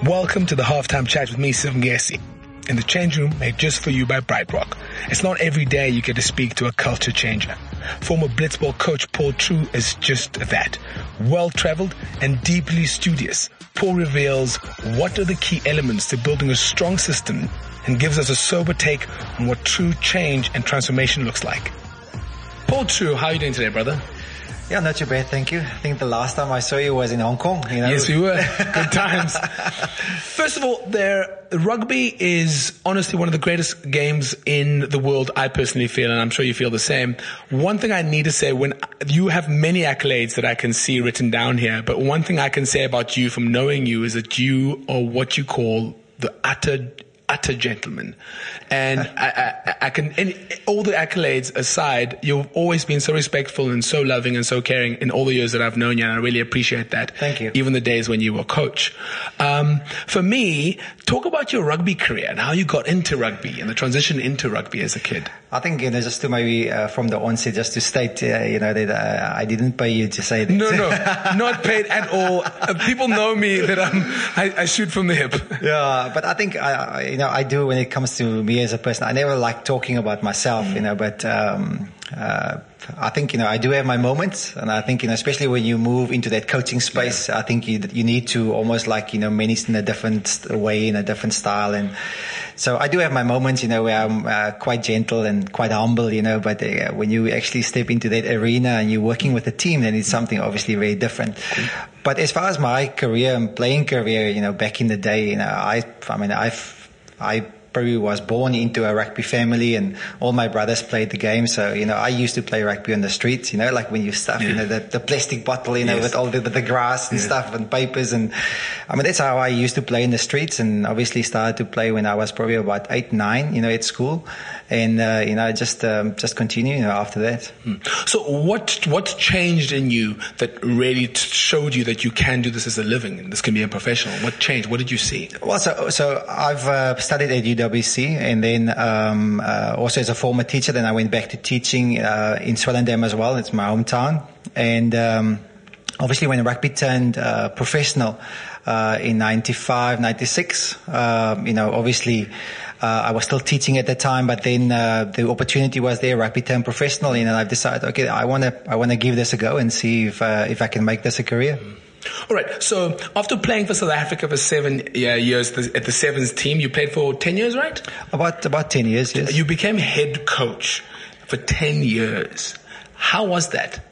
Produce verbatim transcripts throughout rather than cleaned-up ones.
Welcome to the Halftime Chat with me, Siv Ngesi, in the change room made just for you by Brightrock. It's not every day you get to speak to a culture changer. Former Blitzball coach Paul True is just that. Well-traveled and deeply studious, Paul reveals what are the key elements to building a strong system and gives us a sober take on what true change and transformation looks like. Paul True, how are you doing today, brother? Yeah, not too bad, thank you. I think the last time I saw you was in Hong Kong. You know? Yes, we were. Good times. First of all, there, rugby is honestly one of the greatest games in the world, I personally feel, and I'm sure you feel the same. One thing I need to say, when you have many accolades that I can see written down here, but one thing I can say about you from knowing you is that you are what you call the utter utter gentleman. And I, I, I can, and all the accolades aside, you've always been so respectful and so loving and so caring in all the years that I've known you, and I really appreciate that. Thank you. Even the days when you were coach. Um, for me, talk about your rugby career and how you got into rugby and the transition into rugby as a kid. I think, you know, just to maybe uh, from the onset, just to state, uh, you know, that uh, I didn't pay you to say that. No, no, not paid at all. Uh, people know me that I'm, I, I shoot from the hip. Yeah, but I think, I, you know, I do when it comes to me as a person. I never like talking about myself, mm. you know, but um, uh, I think, you know, I do have my moments, and I think, you know, especially when you move into that coaching space, yeah. I think you you need to almost like, you know, manage in a different way, in a different style. And so I do have my moments, you know, where I'm uh, quite gentle and quite humble, you know, but uh, when you actually step into that arena and you're working with a team, then it's something obviously very different. But as far as my career and playing career, you know, back in the day, you know, I, I mean, I've, I probably was born into a rugby family, and all my brothers played the game. So, you know, I used to play rugby on the streets, you know, like when you stuff, yeah. you know, the, the plastic bottle, you know, yes. with all the, the grass and yeah. stuff and papers. And I mean, that's how I used to play in the streets, and obviously started to play when I was probably about eight, nine, you know, at school. And, uh, you know, I just, um, just continue, you know, after that. Hmm. So what, what's changed in you that really t- showed you that you can do this as a living and this can be a professional? What changed? What did you see? Well, so, so I've, uh, studied at U W C, and then, um, uh, also as a former teacher, then I went back to teaching, uh, in Swellendam as well. It's my hometown. And, um, obviously when rugby turned, uh, professional, uh, in ninety-five, ninety-six, um, you know, obviously, Uh, I was still teaching at the time, but then uh, the opportunity was there, rugby turned professional, and I've decided, okay, I want to I want to give this a go and see if uh, if I can make this a career. All right. So after playing for South Africa for seven yeah, years at the Sevens team, you played for ten years, right? About about ten years. Yes. You became head coach for ten years. How was that?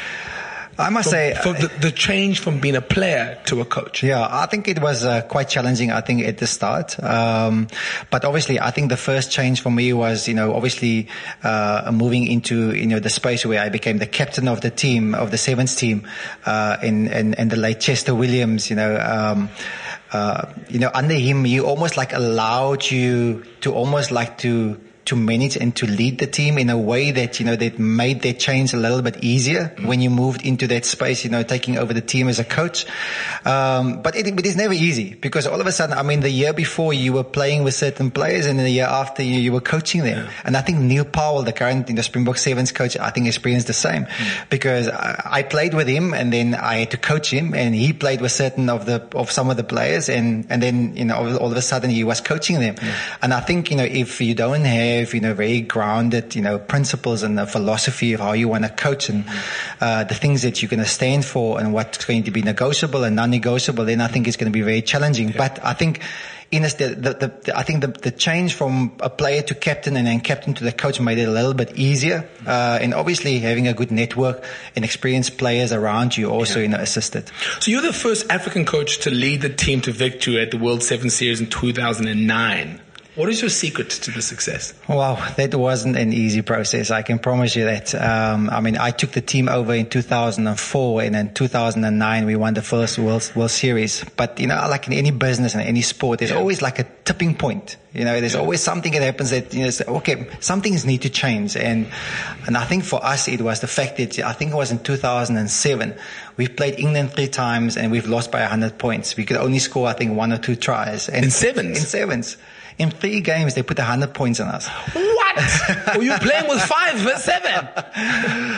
I must from, say, for the, the change from being a player to a coach. Yeah, I think it was uh, quite challenging, I think, at the start. Um, but obviously, I think the first change for me was, you know, obviously, uh, moving into, you know, the space where I became the captain of the team, of the Sevens team, uh, and, and, and the late Chester Williams, you know, um, uh, you know, under him, he almost like allowed you to almost like to, to manage and to lead the team in a way that, you know, that made that change a little bit easier mm. when you moved into that space, you know, taking over the team as a coach. Um, but it, it is never easy, because all of a sudden, I mean, the year before you were playing with certain players, and the year after you, you were coaching them. Yeah. And I think Neil Powell, the current, you know, Springbok Sevens coach, I think experienced the same mm. because I, I played with him, and then I had to coach him, and he played with certain of the, of some of the players, and, and then, you know, all, all of a sudden he was coaching them. Yeah. And I think, you know, if you don't have, you know, very grounded, you know, principles and the philosophy of how you want to coach, and uh, the things that you're going to stand for, and what's going to be negotiable and non-negotiable, then I think it's going to be very challenging. Yeah. But I think, in the, the, the, I think the, the change from a player to captain and then captain to the coach made it a little bit easier. Uh, and obviously having a good network and experienced players around you also, yeah. you know, assisted. So you're the first African coach to lead the team to victory at the World Seven Series in two thousand nine. What is your secret to the success? Wow, that wasn't an easy process. I can promise you that. Um, I mean, I took the team over in two thousand four, and in two thousand nine we won the first World, World Series. But, you know, like in any business and any sport, there's yeah. always like a tipping point. You know, there's yeah. always something that happens that, you know, say, okay, some things need to change. And, and I think for us, it was the fact that I think it was in two thousand seven. We've played England three times and we've lost by one hundred points. We could only score, I think, one or two tries. And in sevens? In sevens. In three games, they put one hundred points on us. What? Were you playing with five for seven?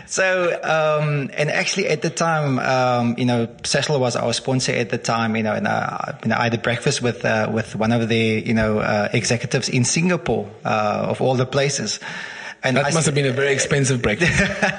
So, um, and actually at the time, um, you know, Sasol was our sponsor at the time, you know, and uh, you know, I had a breakfast with, uh, with one of the, you know, uh, executives in Singapore, uh, of all the places. And that I must said, have been a very expensive breakfast.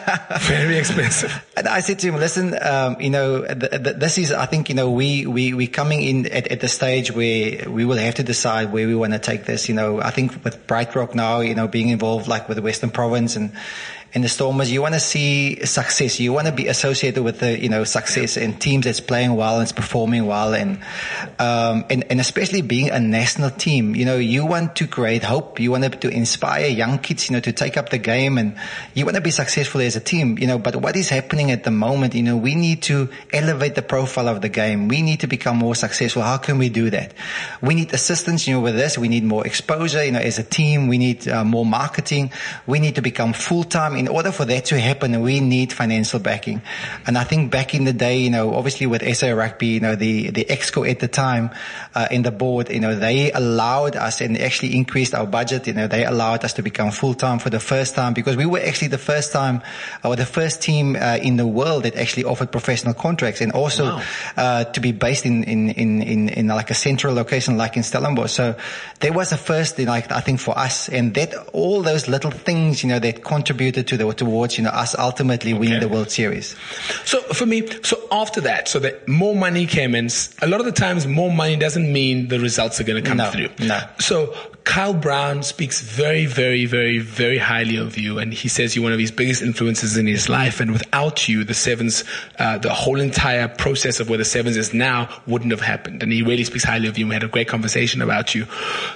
Very expensive. And I said to him, listen, um, you know, th- th- this is, I think, you know, we, we, we coming in at, at the stage where we will have to decide where we want to take this. You know, I think with Bright Rock now, you know, being involved like with the Western Province and, and the Stormers, you want to see success. You want to be associated with the, you know, success and teams that's playing well and it's performing well. And, um, and, and especially being a national team, you know, you want to create hope. You want to, to inspire young kids, you know, to take up the game, and you want to be successful as a team, you know, but what is happening at the moment, you know, we need to elevate the profile of the game. We need to become more successful. How can we do that? We need assistance, you know, with this. We need more exposure, you know, as a team. We need uh, more marketing. We need to become full-time. In order for that to happen, we need financial backing. And I think back in the day, you know, obviously with S A Rugby, you know, the, the Exco at the time, uh, in the board, you know, they allowed us and actually increased our budget. You know, they allowed us to become full-time for the first time, because we were actually the first time, or the first team, uh, in the world that actually offered professional contracts, and also, wow. uh, to be based in, in, in, in, in like a central location like in Stellenbosch. So there was a first, like, I think for us, and that all those little things, you know, that contributed to the, towards, you know, us ultimately winning okay. the World Series. So for me, so after that, so that more money came in, a lot of the times more money doesn't mean the results are going to come no, through. No. So Kyle Brown speaks very, very, very, very highly of you, and he says you're one of his biggest influences in his life, and without you, the Sevens, uh, the whole entire process of where the Sevens is now wouldn't have happened. And he really speaks highly of you. We had a great conversation about you.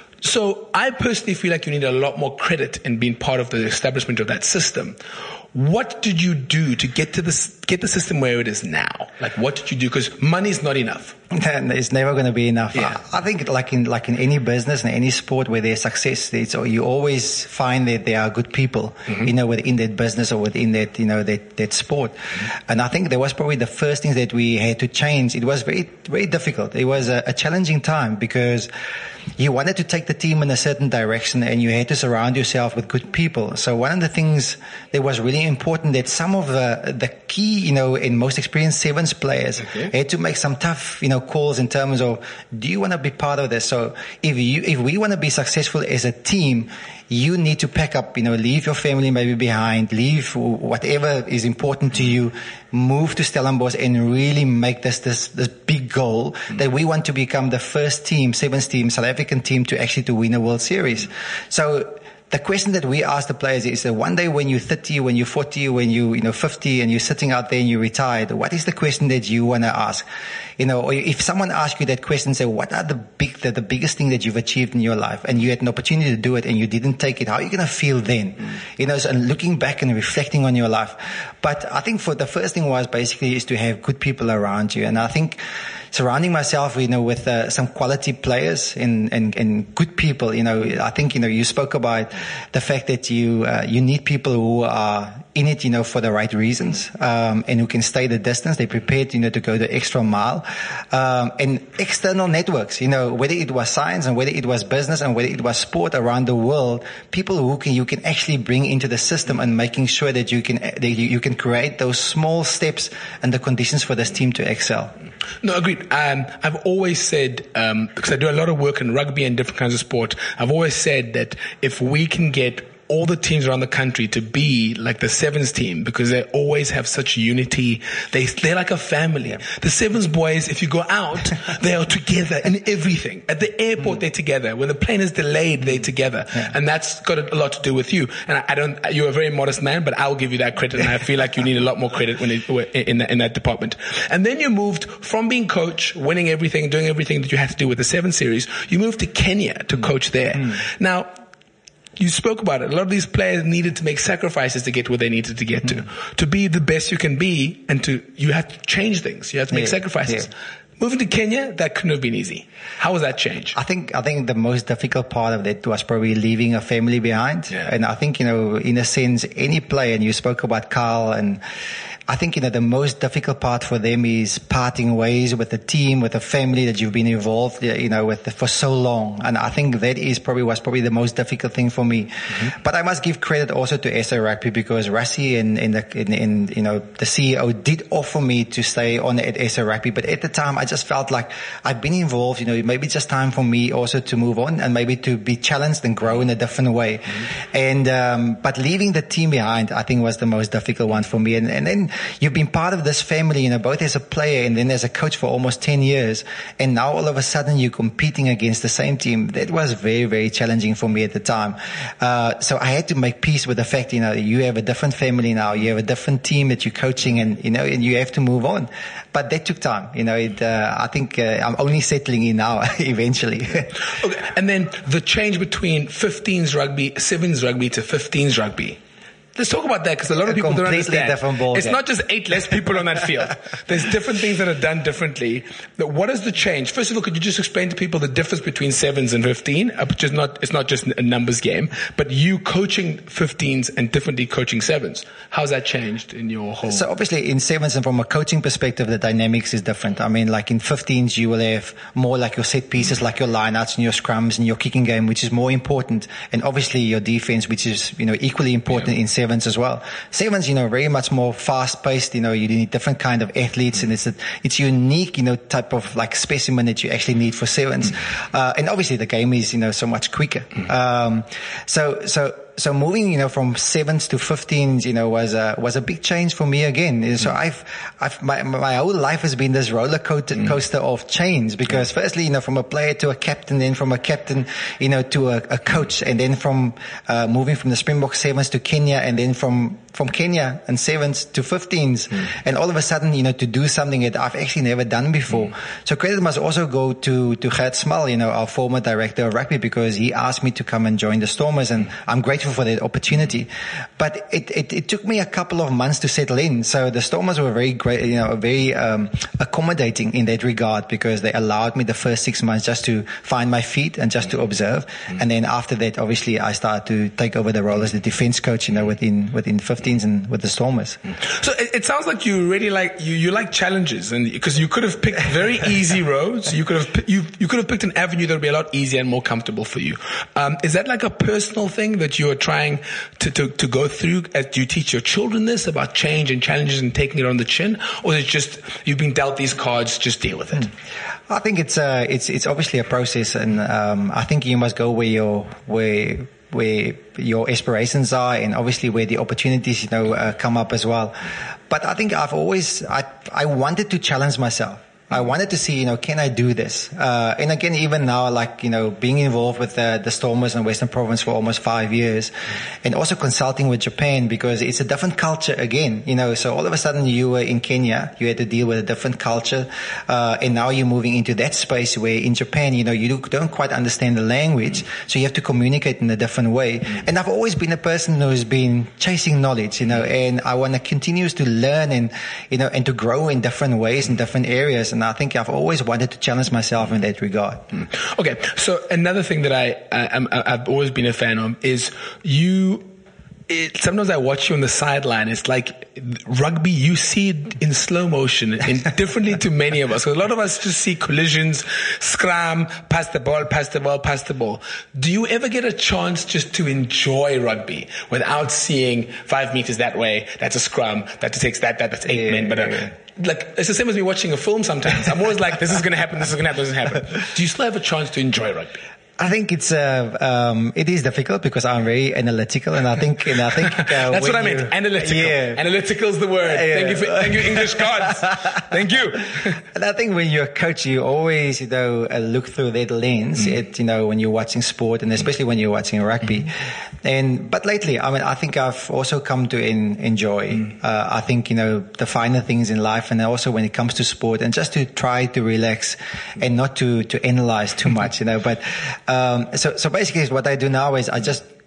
So I personally feel like you need a lot more credit in being part of the establishment of that system. What did you do to get to this, get the system where it is now? Like, what did you do? Because money is not enough. It's never going to be enough. Yeah. I think like in, like in any business and any sport where there's success, it's, you always find that there are good people, mm-hmm. you know, within that business or within that, you know, that, that sport. Mm-hmm. And I think that was probably the first thing that we had to change. It was very, very difficult. It was a, a challenging time because you wanted to take the team in a certain direction and you had to surround yourself with good people. So one of the things that was really important, that some of the, the key, you know, and most experienced Sevens players okay. had to make some tough, you know, calls in terms of, do you want to be part of this? So if you, if we want to be successful as a team, you need to pack up, you know, leave your family maybe behind, leave whatever is important to you, move to Stellenbosch and really make this, this, this big goal mm-hmm. that we want to become the first team, Sevens team, South African team to actually to win a World Series. Mm-hmm. So the question that we ask the players is that one day when you're thirty, when you're forty, when you, you know, fifty and you're sitting out there and you're retired, what is the question that you want to ask? You know, or if someone asks you that question, say, what are the big, the, the biggest thing that you've achieved in your life and you had an opportunity to do it and you didn't take it, how are you going to feel then? Mm. You know, so and looking back and reflecting on your life. But I think for the first thing was basically is to have good people around you. And I think surrounding myself, you know, with uh, some quality players and, and, and good people, you know, I think, you know, you spoke about the fact that you, uh, you need people who are in it, you know, for the right reasons, um, and who can stay the distance. They're prepared, you know, to go the extra mile. Um, and external networks, you know, whether it was science and whether it was business and whether it was sport around the world, people who can, you can actually bring into the system and making sure that you can, that you, you can create those small steps and the conditions for this team to excel. No, agreed. Um, I've always said, um, because I do a lot of work in rugby and different kinds of sport, I've always said that if we can get all the teams around the country to be like the Sevens team, because they always have such unity. They, they're like a family. Yeah. The Sevens boys, if you go out, they are together in everything. At the airport, mm. they're together. When the plane is delayed, they're together. Yeah. And that's got a lot to do with you. And I, I don't, you're a very modest man, but I'll give you that credit. And I feel like you need a lot more credit when it, in, that, in that department. And then you moved from being coach, winning everything, doing everything that you had to do with the Seven Series. You moved to Kenya to mm. coach there. Mm. Now, you spoke about it. A lot of these players needed to make sacrifices to get where they needed to get mm-hmm. to. To be the best you can be, and to, you have to change things. You have to make yeah, sacrifices. Yeah. Moving to Kenya, that couldn't have been easy. How was that change? I think, I think the most difficult part of that was probably leaving a family behind. Yeah. And I think, you know, in a sense, any player, and you spoke about Carl, and I think, you know, the most difficult part for them is parting ways with the team, with the family that you've been involved, you know, with for so long. And I think that is probably was probably the most difficult thing for me. Mm-hmm. But I must give credit also to S A Rugby, because Rassie and, and, the, and, and, you know, the C E O did offer me to stay on at S A Rugby. But at the time, I just felt like I've been involved, you know, maybe it's just time for me also to move on and maybe to be challenged and grow in a different way. Mm-hmm. And, um, but leaving the team behind, I think was the most difficult one for me. And, and then you've been part of this family, you know, both as a player and then as a coach for almost ten years. And now all of a sudden you're competing against the same team. That was very, very challenging for me at the time. Uh, so I had to make peace with the fact, you know, you have a different family now, you have a different team that you're coaching, and, you know, and you have to move on. But that took time, you know, it, uh, I think uh, I'm only settling in now eventually. Okay. And then the change between fifteens rugby, sevens rugby to fifteens rugby. Let's talk about that, because a lot of a people don't understand. Different ball it's game. Not just eight less people on that field. There's different things that are done differently. What is the change? First of all, could you just explain to people the difference between sevens and fifteen? Which is not, it's not just a numbers game, but you coaching fifteens and differently coaching sevens. How's that changed in your whole? So obviously in sevens, and from a coaching perspective, the dynamics is different. I mean, like in fifteens, you will have more like your set pieces, like your lineouts and your scrums and your kicking game, which is more important. And obviously your defense, which is, you know, equally important yeah. in sevens as well. Sevens, you know, very much more fast paced, you know, you need different kind of athletes, and it's a, it's unique, you know, type of like specimen that you actually need for sevens. Mm. Uh, and obviously the game is, you know, so much quicker. Mm. Um, so, so, So moving, you know, from sevens to fifteens, you know, was a, was a big change for me again. So mm. I've, I've, my, my whole life has been this roller coaster mm. of change, because mm. firstly, you know, from a player to a captain, then from a captain, you know, to a, a coach, and then from, uh, moving from the Springbok sevens to Kenya, and then from, from Kenya and sevens to fifteens. Mm. And all of a sudden, you know, to do something that I've actually never done before. Mm. So credit must also go to, to Gert Smal, you know, our former director of rugby, because he asked me to come and join the Stormers, and I'm grateful for that opportunity. But it, it, it took me a couple of months to settle in. So the Stormers were very great, you know, very um, accommodating in that regard, because they allowed me the first six months just to find my feet and just to observe. Mm-hmm. And then after that, obviously, I started to take over the role as the defense coach, you know, within within fifteens and with the Stormers. So it, it sounds like you really like you, you like challenges, and because you could have picked very easy roads, you could have you you could have picked an avenue that would be a lot easier and more comfortable for you. Um, is that like a personal thing that you are trying to, to, to go through? As do you teach your children this about change and challenges and taking it on the chin, or is it just you've been dealt these cards, just deal with it? I think it's uh, it's it's obviously a process, and um, I think you must go where your where where your aspirations are, and obviously where the opportunities, you know, uh, come up as well. But I think I've always I I wanted to challenge myself. I wanted to see, you know, can I do this? Uh, and again, even now, like, you know, being involved with the, the Stormers in Western Province for almost five years, and also consulting with Japan, because it's a different culture again, you know, so all of a sudden you were in Kenya, you had to deal with a different culture, uh, and now you're moving into that space where in Japan, you know, you don't quite understand the language, so you have to communicate in a different way. And I've always been a person who's been chasing knowledge, you know, and I want to continue to learn and, you know, and to grow in different ways, in different areas. And I think I've always wanted to challenge myself in that regard. Mm. Okay, so another thing that I, I, I I've always been a fan of is you. It, sometimes I watch you on the sideline. It's like rugby. You see it in slow motion, and differently to many of us. So a lot of us just see collisions, scrum, pass the ball, pass the ball, pass the ball. Do you ever get a chance just to enjoy rugby without seeing five meters that way? That's a scrum. That takes that. that that's eight yeah, men. But uh, like it's the same as me watching a film. Sometimes I'm always like, this is going to happen. This is going to happen. This is going to happen. Do you still have a chance to enjoy rugby? I think it's uh, um, it is difficult because I'm very analytical, and I think and I think uh, that's what I meant. Analytical. Yeah. Analytical is the word. Yeah. Thank you, for, thank you, English gods. Thank you. And I think when you're a coach, you always, you know, uh, look through that lens. Mm. It, you know, when you're watching sport, and especially when you're watching rugby. Mm. And but lately, I mean, I think I've also come to in, enjoy. Mm. Uh, I think, you know, the finer things in life, and also when it comes to sport, and just to try to relax and not to to analyze too much, you know, but. Um, so, so basically what I do now is I just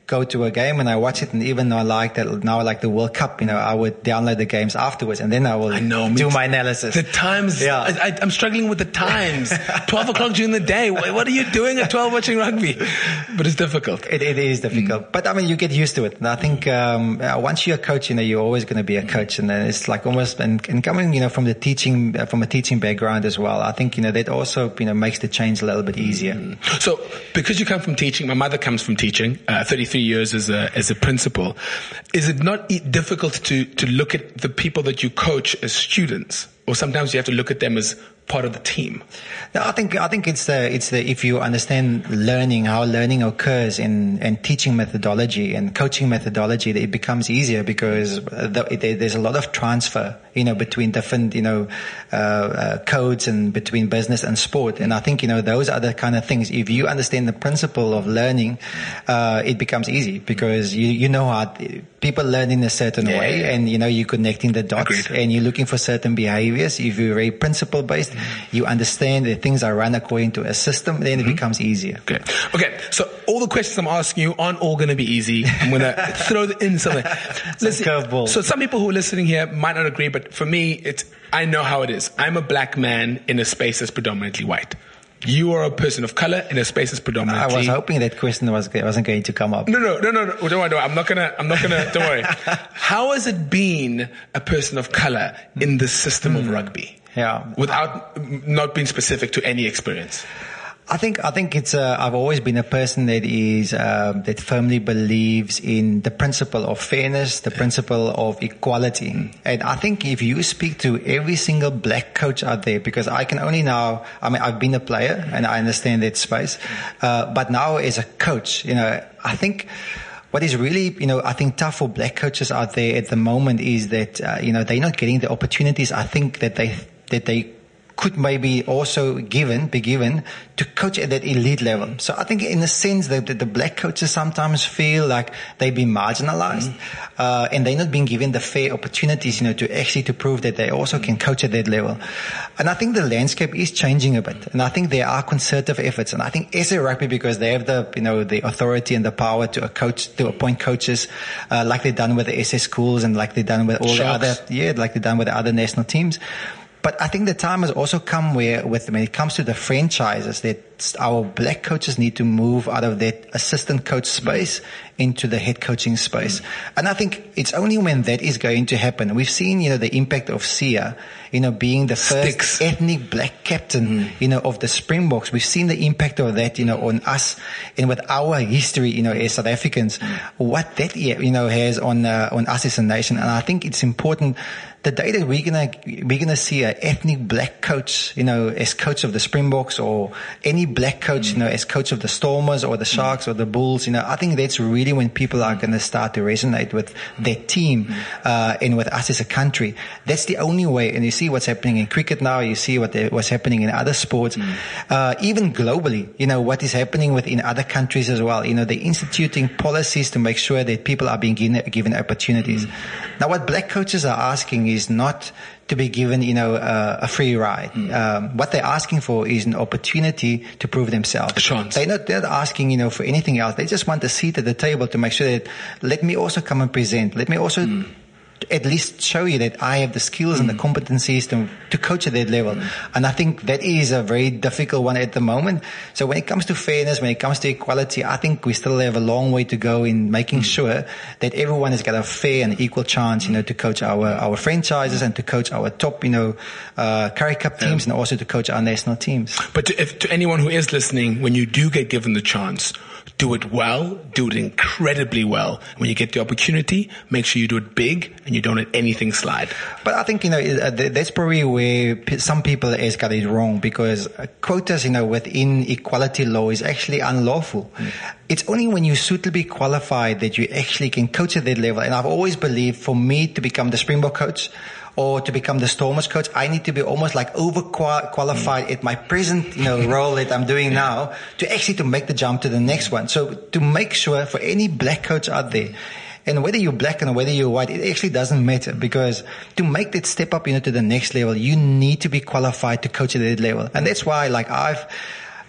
go to a game and I watch it, and even though I like that now, like the World Cup, you know, I would download the games afterwards, and then I will I know, do my analysis. The times, yeah. I, I, I'm struggling with the times. twelve o'clock during the day. What are you doing at twelve watching rugby? But it's difficult. It, it is difficult. Mm. But I mean, you get used to it. And I think um, once you're a coach, you know, you're always going to be a coach. And then it's like almost, and, and coming, you know, from the teaching, from a teaching background as well, I think, you know, that also, you know, makes the change a little bit easier. Mm. So because you come from teaching, my mother comes from teaching, uh, thirty-three years as a, as a principal. Is it not e- difficult to, to look at the people that you coach as students? Or sometimes you have to look at them as part of the team? No, I think I think it's the it's the if you understand learning, how learning occurs in and teaching methodology and coaching methodology, that it becomes easier because the, it, there's a lot of transfer, you know, between different, you know, uh, uh, codes and between business and sport. And I think, you know, those are the kind of things. If you understand the principle of learning, uh, it becomes easy because you you know how people learn in a certain yeah, way, yeah. and you know you're connecting the dots. Agreed. And you're looking for certain behaviors. If you're very principle based, mm-hmm. you understand that things are run according to a system, then mm-hmm. it becomes easier. Okay. Okay. So all the questions I'm asking you aren't all going to be easy. I'm going to throw in something. Listen, curveball. So some people who are listening here might not agree, but for me, it's I know how it is. I'm a black man in a space that's predominantly white. You are a person of color in a space that's predominantly. I was hoping that question was wasn't going to come up. No, no, no, no, no. Don't worry, don't worry. I'm not gonna. I'm not gonna. Don't worry. How has it been a person of color in the system mm. of rugby? Yeah, without not being specific to any experience. I think I think it's. Uh, I've always been a person that is uh, that firmly believes in the principle of fairness, the principle of equality, mm. and I think if you speak to every single black coach out there, because I can only now. I mean, I've been a player and I understand that space, uh, but now as a coach, you know, I think. What is really, you know, I think tough for black coaches out there at the moment is that, uh, you know, they're not getting the opportunities I think that they, that they could maybe also given, be given to coach at that elite level. So I think in a sense that the, the black coaches sometimes feel like they've been marginalized, mm. uh, and they're not being given the fair opportunities, you know, to actually to prove that they also can coach at that level. And I think the landscape is changing a bit. And I think there are concerted efforts. And I think S A Rugby, because they have the, you know, the authority and the power to a coach, to appoint coaches, uh, like they've done with the S A schools and like they've done with all Sharks. the other, yeah, like they've done with the other national teams. But I think the time has also come where, with when it comes to the franchises, that our black coaches need to move out of that assistant coach space into the head coaching space. Mm. And I think it's only when that is going to happen. We've seen, you know, the impact of Sia, you know, being the first Sticks. ethnic black captain, mm. you know, of the Springboks. We've seen the impact of that, you know, on us and with our history, you know, as South Africans, mm. what that, you know, has on, uh, on us as a nation. And I think it's important. The day that we're gonna we're gonna see an ethnic black coach, you know, as coach of the Springboks, or any black coach, mm. you know, as coach of the Stormers or the Sharks mm. or the Bulls, you know, I think that's really when people are gonna start to resonate with their team, mm. uh, and with us as a country. That's the only way. And you see what's happening in cricket now. You see what the, what's happening in other sports, mm. uh, even globally. You know what is happening within other countries as well. You know, they're instituting policies to make sure that people are being given, given opportunities. Mm. Now, what black coaches are asking is not to be given, you know, uh, a free ride. Mm. Um, what they're asking for is an opportunity to prove themselves. Chance. They're not, they're not asking, you know, for anything else. They just want a seat at the table to make sure that, let me also come and present. Let me also mm. at least show you that I have the skills mm. and the competencies to, to coach at that level. Mm. And I think that is a very difficult one at the moment. So when it comes to fairness, when it comes to equality, I think we still have a long way to go in making mm. sure that everyone has got a fair and equal chance, you know, to coach our, our franchises and to coach our top, you know, uh, Currie Cup teams, yeah. and also to coach our national teams. But to, if, to anyone who is listening, when you do get given the chance, do it well, do it incredibly well. When you get the opportunity, make sure you do it big and you don't let anything slide. But I think, you know, that's probably where some people has got it wrong, because quotas, you know, within equality law is actually unlawful. Mm. It's only when you're suitably qualified that you actually can coach at that level. And I've always believed, for me to become the Springbok coach, or to become the Stormers coach, I need to be almost like overqualified mm. at my present, you know, role that I'm doing now, to actually to make the jump to the next one. So to make sure for any black coach out there, and whether you're black and whether you're white, it actually doesn't matter, because to make that step up, you know, to the next level, you need to be qualified to coach at that level. And that's why, like, I've,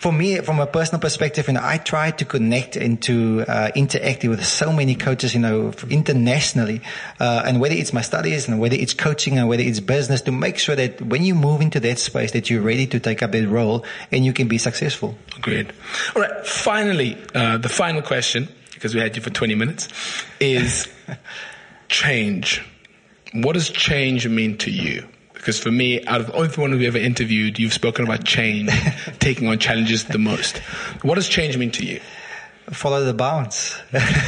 for me, from a personal perspective, you know, I try to connect and to uh, interact with so many coaches, you know, internationally, uh, and whether it's my studies and whether it's coaching and whether it's business, to make sure that when you move into that space, that you're ready to take up that role and you can be successful. Agreed. All right. Finally, uh, the final question, because we had you for twenty minutes, is change. What does change mean to you? Because for me, out of everyone we've ever interviewed, you've spoken about change, taking on challenges the most. What does change mean to you? Follow the bounce.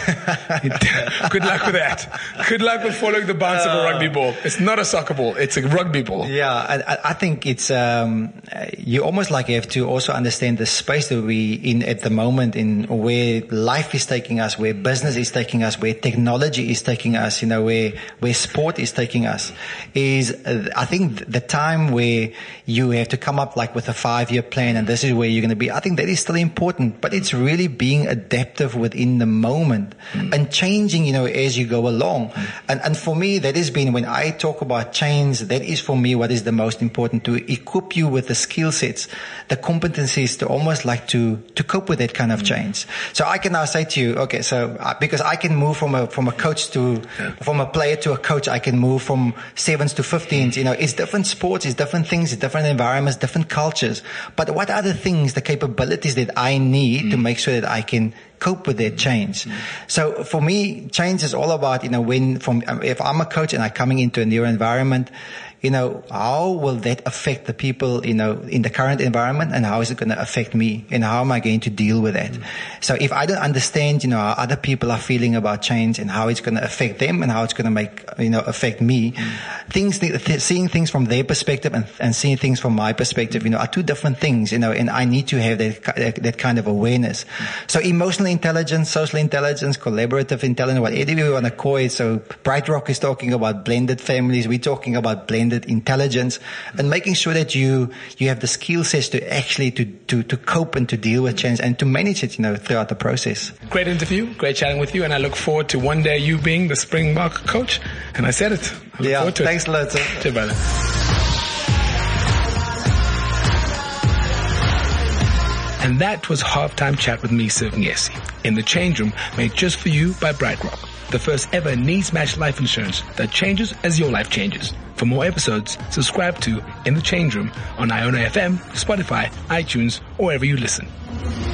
Good luck with that. Good luck with following the bounce uh, of a rugby ball. It's not a soccer ball. It's a rugby ball. Yeah, I, I think it's, um, you almost like you have to also understand the space that we're in at the moment, in where life is taking us, where business is taking us, where technology is taking us, you know, where, where sport is taking us. Is, uh, I think the time where you have to come up like with a five year plan and this is where you're going to be. I think that is still important, but it's really being a adaptive within the moment mm. and changing, you know, as you go along. Mm. And, and for me, that has been, when I talk about change, that is for me what is the most important, to equip you with the skill sets, the competencies to almost like to, to cope with that kind of mm. change. So I can now say to you, okay, so uh, because I can move from a, from a coach to, yeah. from a player to a coach, I can move from sevens to fifteens, you know, it's different sports, it's different things, it's different environments, different cultures. But what are the things, the capabilities that I need mm. to make sure that I can cope with that change? Mm. So for me, change is all about, you know, when from, if I'm a coach and I'm coming into a new environment, you know, how will that affect the people, you know, in the current environment, and how is it going to affect me, and how am I going to deal with that? Mm. So if I don't understand, you know, how other people are feeling about change and how it's going to affect them and how it's going to make, you know, affect me, mm. things, th- seeing things from their perspective and, and seeing things from my perspective, you know, are two different things, you know, and I need to have that, that, that kind of awareness. Mm. So emotional intelligence, social intelligence, collaborative intelligence, whatever you want to call it. So Bright Rock is talking about blended families. We're talking about blended intelligence, and making sure that you you have the skill sets to actually to, to, to cope and to deal with change and to manage it, you know, throughout the process. Great interview, great chatting with you, and I look forward to one day you being the Springbok coach. And I said it. I look yeah, forward to thanks it. a lot. Cheers, brother. And that was Halftime Chat with me, Sir Ngesi, in the change room made just for you by Bright Rock, the first ever needs match life insurance that changes as your life changes. For more episodes, subscribe to In the Change Room on Iona F M, Spotify, iTunes, or wherever you listen.